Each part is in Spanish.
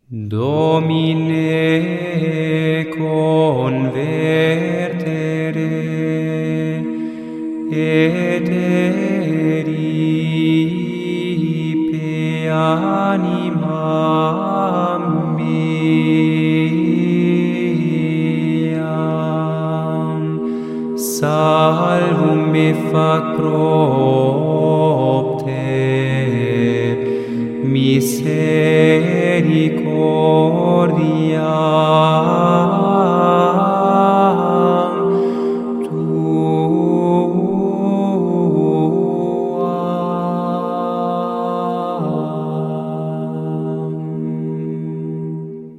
Domine convertere et eripe animam meam, salvum me fac propter misericordiam tuam.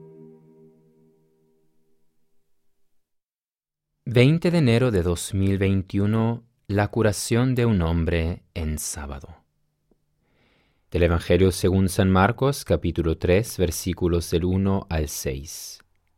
20 de enero de 2021, la curación de un hombre en sábado. Del Evangelio según San Marcos, capítulo 3, versículos del 1 al 6.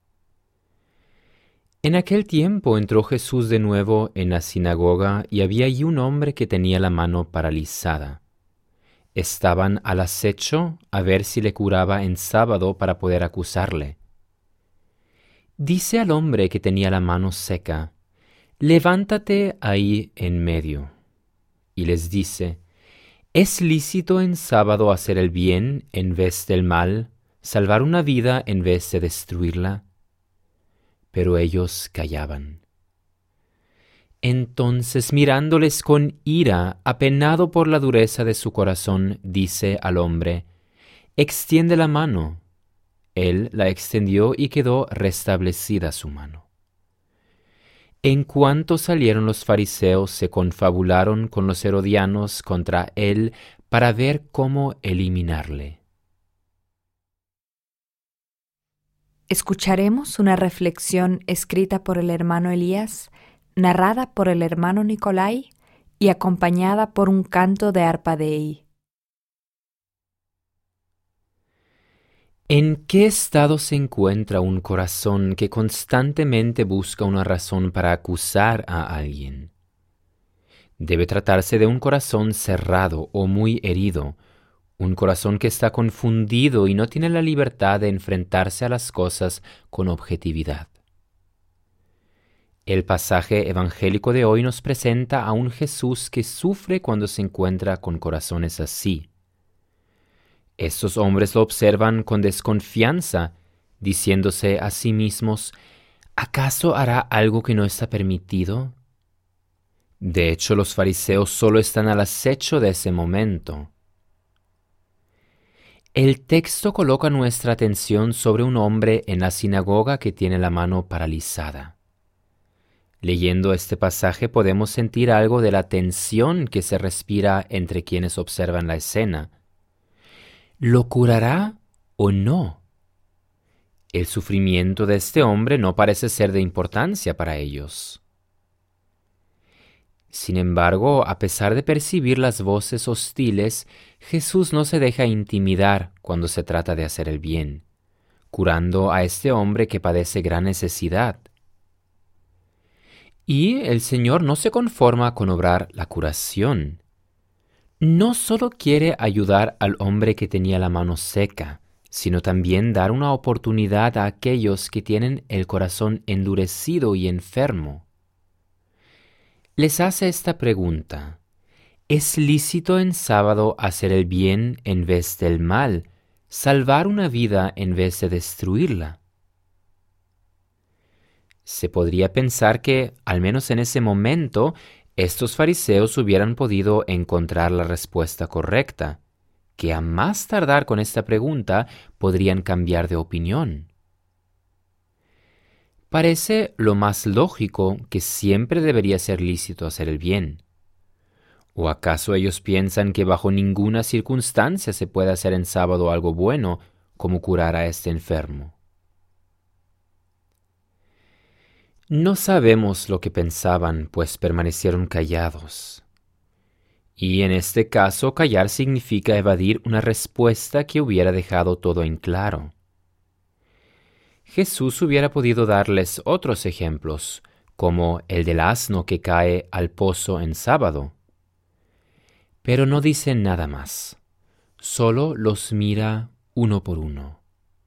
En aquel tiempo entró Jesús de nuevo en la sinagoga y había allí un hombre que tenía la mano paralizada. Estaban al acecho a ver si le curaba en sábado para poder acusarle. Dice al hombre que tenía la mano seca: «Levántate ahí en medio». Y les dice: ¿Es lícito en sábado hacer el bien en vez del mal, salvar una vida en vez de destruirla? Pero ellos callaban. Entonces, mirándoles con ira, apenado por la dureza de su corazón, dice al hombre: «Extiende la mano». Él la extendió y quedó restablecida su mano. En cuanto salieron los fariseos, se confabularon con los herodianos contra él para ver cómo eliminarle. Escucharemos una reflexión escrita por el hermano Elías, narrada por el hermano Nicolai y acompañada por un canto de arpa Dei. ¿En qué estado se encuentra un corazón que constantemente busca una razón para acusar a alguien? Debe tratarse de un corazón cerrado o muy herido, un corazón que está confundido y no tiene la libertad de enfrentarse a las cosas con objetividad. El pasaje evangélico de hoy nos presenta a un Jesús que sufre cuando se encuentra con corazones así. Estos hombres lo observan con desconfianza, diciéndose a sí mismos: ¿acaso hará algo que no está permitido? De hecho, los fariseos solo están al acecho de ese momento. El texto coloca nuestra atención sobre un hombre en la sinagoga que tiene la mano paralizada. Leyendo este pasaje podemos sentir algo de la tensión que se respira entre quienes observan la escena. ¿Lo curará o no? El sufrimiento de este hombre no parece ser de importancia para ellos. Sin embargo, a pesar de percibir las voces hostiles, Jesús no se deja intimidar cuando se trata de hacer el bien, curando a este hombre que padece gran necesidad. Y el Señor no se conforma con obrar la curación. No solo quiere ayudar al hombre que tenía la mano seca, sino también dar una oportunidad a aquellos que tienen el corazón endurecido y enfermo. Les hace esta pregunta: ¿es lícito en sábado hacer el bien en vez del mal, salvar una vida en vez de destruirla? Se podría pensar que, al menos en ese momento, estos fariseos hubieran podido encontrar la respuesta correcta, que a más tardar con esta pregunta podrían cambiar de opinión. Parece lo más lógico que siempre debería ser lícito hacer el bien. ¿O acaso ellos piensan que bajo ninguna circunstancia se puede hacer en sábado algo bueno, como curar a este enfermo? No sabemos lo que pensaban, pues permanecieron callados. Y en este caso, callar significa evadir una respuesta que hubiera dejado todo en claro. Jesús hubiera podido darles otros ejemplos, como el del asno que cae al pozo en sábado. Pero no dice nada más, solo los mira uno por uno.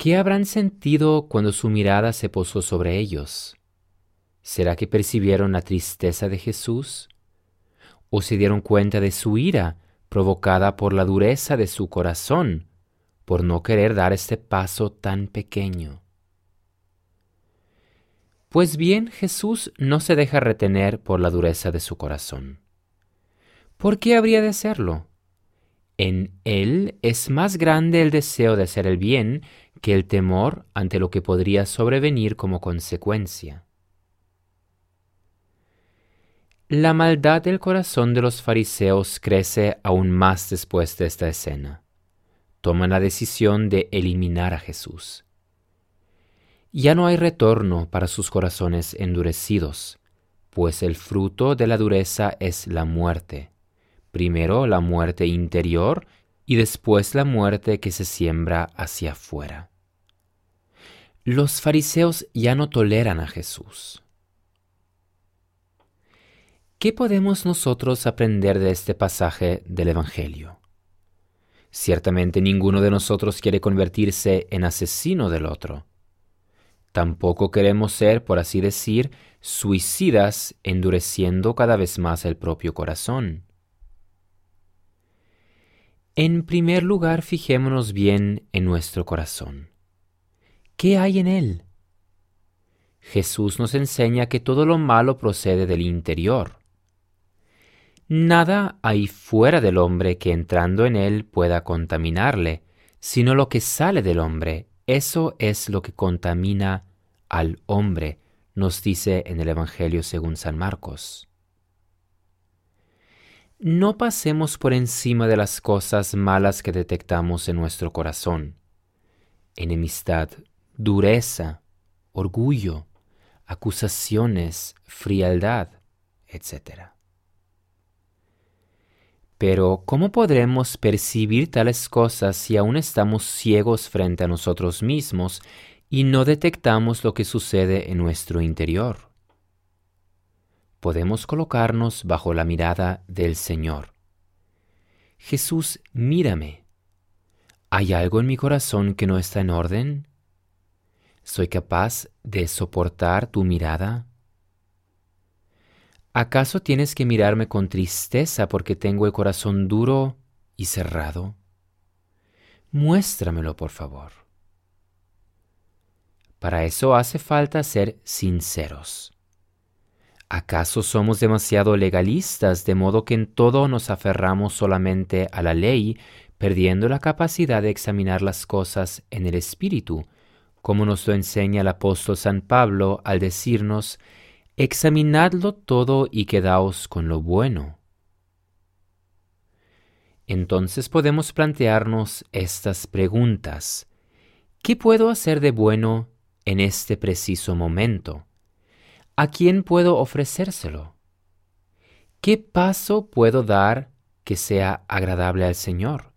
¿Qué habrán sentido cuando su mirada se posó sobre ellos? ¿Será que percibieron la tristeza de Jesús? ¿O se dieron cuenta de su ira provocada por la dureza de su corazón, por no querer dar este paso tan pequeño? Pues bien, Jesús no se deja retener por la dureza de su corazón. ¿Por qué habría de hacerlo? En Él es más grande el deseo de hacer el bien que el temor ante lo que podría sobrevenir como consecuencia. La maldad del corazón de los fariseos crece aún más después de esta escena. Toman la decisión de eliminar a Jesús. Ya no hay retorno para sus corazones endurecidos, pues el fruto de la dureza es la muerte. Primero la muerte interior y después la muerte que se siembra hacia afuera. Los fariseos ya no toleran a Jesús. ¿Qué podemos nosotros aprender de este pasaje del Evangelio? Ciertamente ninguno de nosotros quiere convertirse en asesino del otro. Tampoco queremos ser, por así decir, suicidas, endureciendo cada vez más el propio corazón. En primer lugar, fijémonos bien en nuestro corazón. ¿Qué hay en él? Jesús nos enseña que todo lo malo procede del interior. Nada hay fuera del hombre que entrando en él pueda contaminarle, sino lo que sale del hombre. Eso es lo que contamina al hombre, nos dice en el Evangelio según San Marcos. No pasemos por encima de las cosas malas que detectamos en nuestro corazón. Enemistad, dureza, orgullo, acusaciones, frialdad, etc. Pero, ¿cómo podremos percibir tales cosas si aún estamos ciegos frente a nosotros mismos y no detectamos lo que sucede en nuestro interior? Podemos colocarnos bajo la mirada del Señor. Jesús, mírame. ¿Hay algo en mi corazón que no está en orden? ¿Soy capaz de soportar tu mirada? ¿Acaso tienes que mirarme con tristeza porque tengo el corazón duro y cerrado? Muéstramelo, por favor. Para eso hace falta ser sinceros. ¿Acaso somos demasiado legalistas, de modo que en todo nos aferramos solamente a la ley, perdiendo la capacidad de examinar las cosas en el Espíritu, como nos lo enseña el apóstol San Pablo al decirnos: examinadlo todo y quedaos con lo bueno? Entonces podemos plantearnos estas preguntas. ¿Qué puedo hacer de bueno en este preciso momento? ¿A quién puedo ofrecérselo? ¿Qué paso puedo dar que sea agradable al Señor?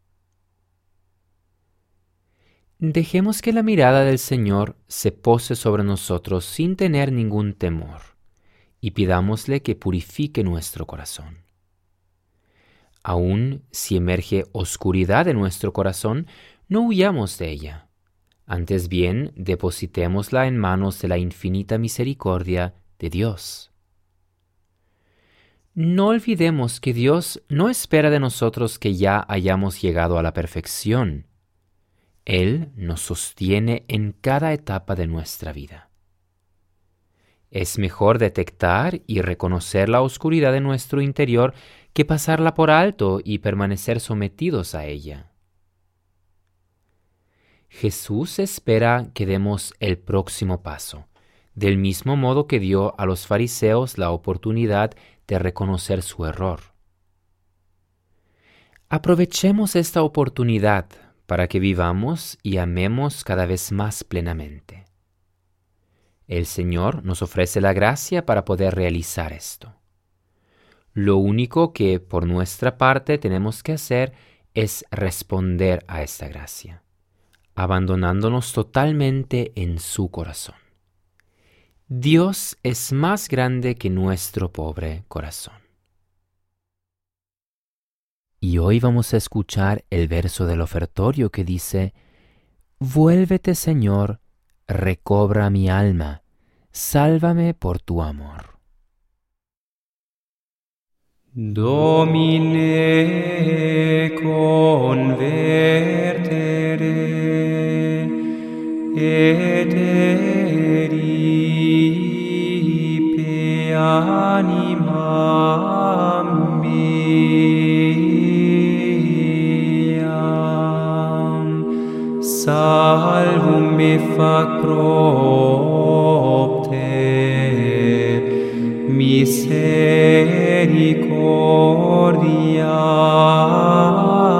Dejemos que la mirada del Señor se pose sobre nosotros sin tener ningún temor, y pidámosle que purifique nuestro corazón. Aun si emerge oscuridad en nuestro corazón, no huyamos de ella. Antes bien, depositémosla en manos de la infinita misericordia de Dios. No olvidemos que Dios no espera de nosotros que ya hayamos llegado a la perfección. Él nos sostiene en cada etapa de nuestra vida. Es mejor detectar y reconocer la oscuridad de nuestro interior que pasarla por alto y permanecer sometidos a ella. Jesús espera que demos el próximo paso, del mismo modo que dio a los fariseos la oportunidad de reconocer su error. Aprovechemos esta oportunidad para que vivamos y amemos cada vez más plenamente. El Señor nos ofrece la gracia para poder realizar esto. Lo único que por nuestra parte tenemos que hacer es responder a esta gracia, abandonándonos totalmente en su corazón. Dios es más grande que nuestro pobre corazón. Y hoy vamos a escuchar el verso del ofertorio que dice: Vuélvete, Señor, recobra mi alma, sálvame por tu amor. Domine convertere et eripe animam meam, salvum me fac propter misericordia